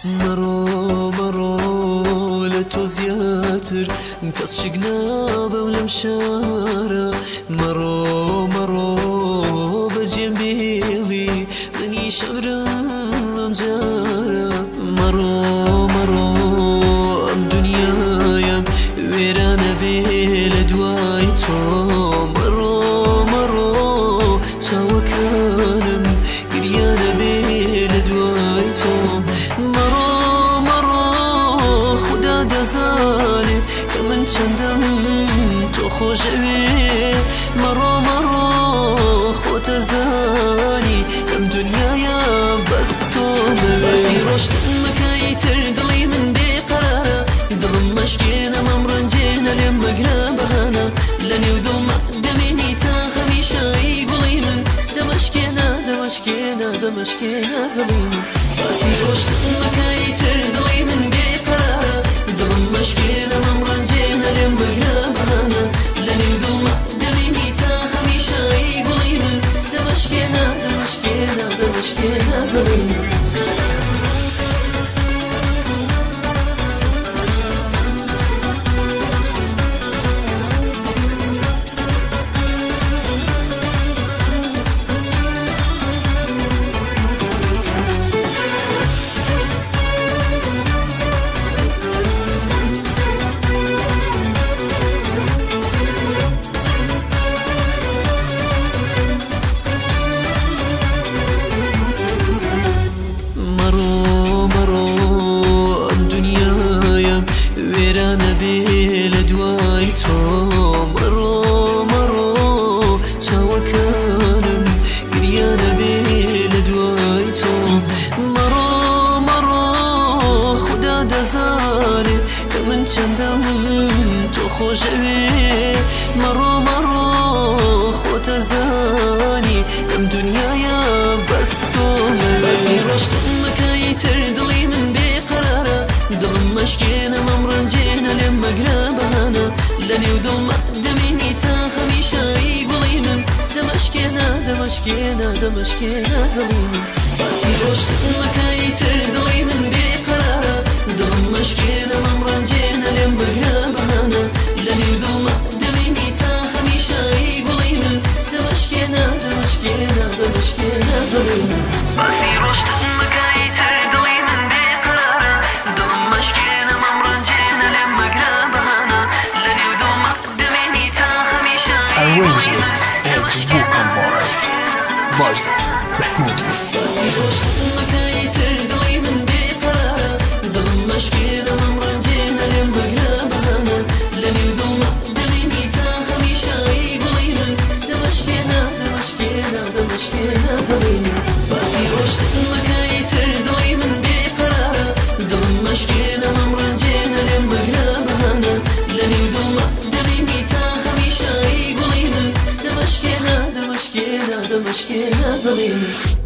مرو مرو لتو زياتر كاس شقنابة ولمشارة مرو مرو بجنبيلي مني شبرم مجارة مرو مرو ام دنيايا ويرانا بلدوايتو مرو مرو تاوكانم قريانا بلدوايتو مرو مرو خدا دزاني كمن چندم تو خوشوي مرو مرو خود زاني ام دنيايا بس تو بسي روشتم مكايتر دلي من بقرارة دلم مشكينا ممرنجينا لما قرابانا لاني ودل مقدميني تا هميشا يقولي من دمشكينا دمشكينا دمشكينا دلي من بسي روشتم مكايتر دلي من بقرارة دلم مشكينا ممرنجينا لما قرابانا لاني ودل مقدميني تا هميشا يقولي من دمشكينا دمشكينا دمشكينا دلي من مرو مرو تاوكانم قريانا بلدوايتو مرو مرو خدا دزاني كمن چندم تو خوشوي مرو مرو خود زاني ام دنيايا بس تو بسي روشتم مكايتر دلي من بقرارة دلم مشكينا ممرنجينا لما قرابانا لاني ودل مقدميني تا هميشا يقولي من دمشكينا دمشكينا دمشكينا دلي من بسي روشتم مكايتر دلي من بقرارة دلم مشكينا ممرنجينا لما قرابانا لاني ودل مقدميني تا هميشا يقولي من دمشكينا دمشكينا دمشكينا دلي من بسي روشتم مكايتر دلي من بقرارة دلم مشكينا ممرنجينا لما قرابانا لاني ودل مقدميني تا هميشا Arrangement and vocal bar. Voice Mahmoud. بسي روشتم مكايتر دلي من بقرارة دلم مشكينا ممرنجينا لما قرابانا لاني ودل مقدميني تا هميشا يقولي من دمشكينا دمشكينا دمشكينا دلي من بسي روشتم مكايتر دلي من بقرارة دلم مشكينا ممرنجينا لما قرابانا لاني ودل مقدميني تا هميشا يقولي من دمشكينا دمشكينا دمشكينا دلي من